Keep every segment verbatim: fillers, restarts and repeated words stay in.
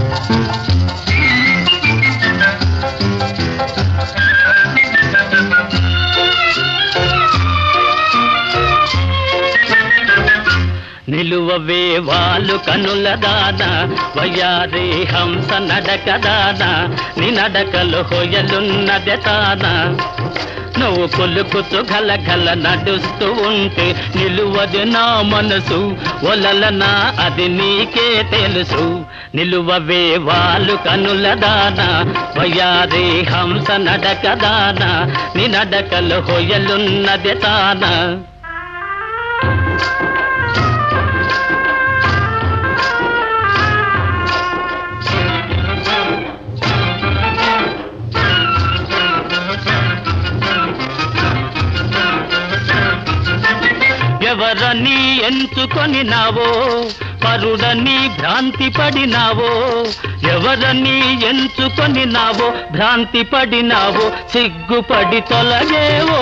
నిలువవే వాలు కనుల దాన వయ్యారి హంస నడక దాన నీ నడకలు హొయలున్నదే తాన నువ్వు కొలుకుతూ గల గల నడుస్తూ ఉంటే నిలువది నా మనసు ఒలలనా అది నీకే తెలుసు నిలువవే వాలు కనుల దాన వయ్యారి హంస నడక దాన నీ నడకలు హొయలున్నదే తాన ఎవరని ఎంచుకొని నావో పరుడని భ్రాంతి పడినావో ఎవరని ఎంచుకొని నావో భ్రాంతి పడినావో సిగ్గుపడి తొలగేవో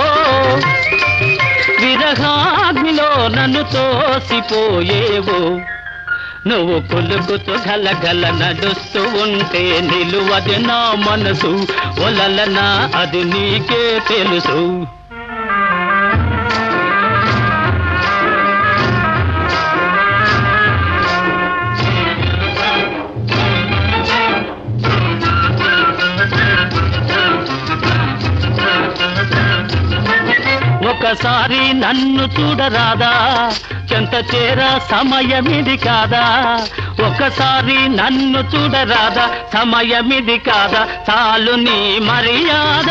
విరహాగ్నిలో నన్ను తోసిపోయేవో నువ్వు కొలుకుతూ గల గల నడుస్తూ ఉంటే నిలువది నా మనసు ఒలలనా అది నీకే తెలుసు ఒకసారి నన్ను చూడరాదా చెంత చేర సమయమిది కాదా ఒకసారి నన్ను చూడరాదా సమయమిది కాదా చాలు నీ మర్యాద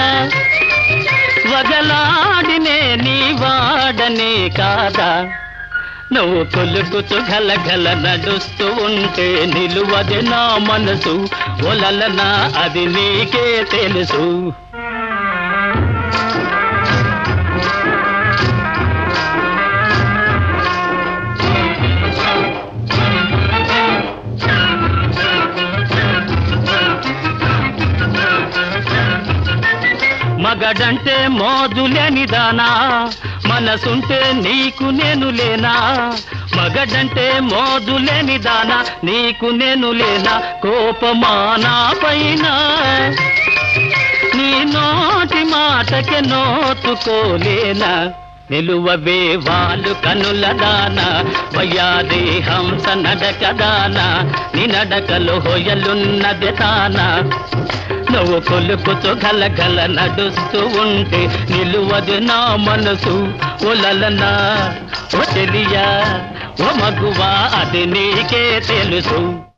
వగలాడినే నీ వాడనే కాదా నువ్వు కొలుకుతూ గల గల నడుస్తూ ఉంటే నిలువది నా మనసు ఒలలనా అది నీకే తెలుసు మగడంటే మోజులేని దానా మనసుంటే నీకు నేను లేనా మగడంటే మోజులేని దానా నీకు నేను లేనా కోపమానా పైన నీ నోటి మాటకే నోచుకోలేనా నిలువవే వాలు కనుల దాన వయ్యారి హంస నడక దాన నీ నడకలు హొయలున్నదే తాన నువ్వు కొలుకుతూ గల గల నడుస్తూ ఉంటే నిలువది నా మనసు ఒలలనా ఓ తెలియా ఓ మగువా అది నీకే తెలుసు.